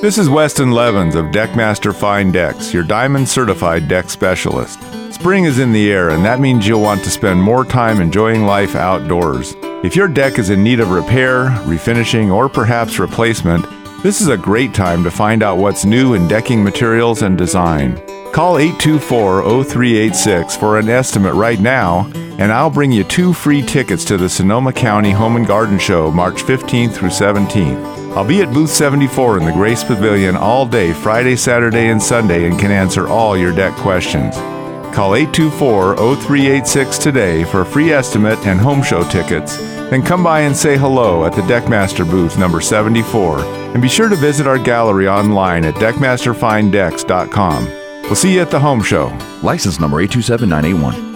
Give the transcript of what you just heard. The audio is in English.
This is Weston Levens of Deckmaster Fine Decks, your diamond certified deck specialist. Spring is in the air, and that means you'll want to spend more time enjoying life outdoors. If your deck is in need of repair, refinishing, or perhaps replacement, this is a great time to find out what's new in decking materials and design. Call 824-0386 for an estimate right now, and I'll bring you 2 free tickets to the Sonoma County Home and Garden Show March 15th through 17th. I'll be at Booth 74 in the Grace Pavilion all day, Friday, Saturday, and Sunday, and can answer all your deck questions. Call 824-0386 today for a free estimate and home show tickets. Then come by and say hello at the Deckmaster booth number 74. And be sure to visit our gallery online at deckmasterfinedecks.com. We'll see you at the home show. License number 827981.